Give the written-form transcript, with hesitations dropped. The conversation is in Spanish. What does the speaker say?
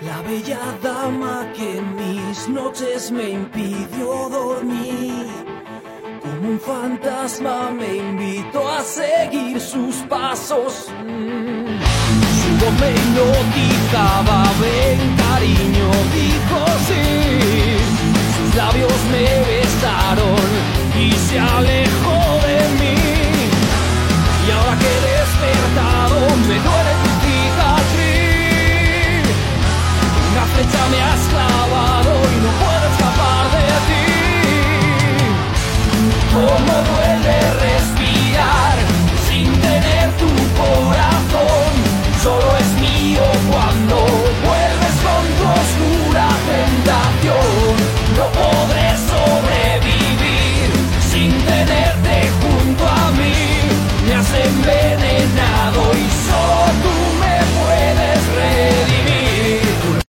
La bella dama que en mis noches me impidió dormir, como un fantasma me invitó a seguir sus pasos. Su voz me hipnotizaba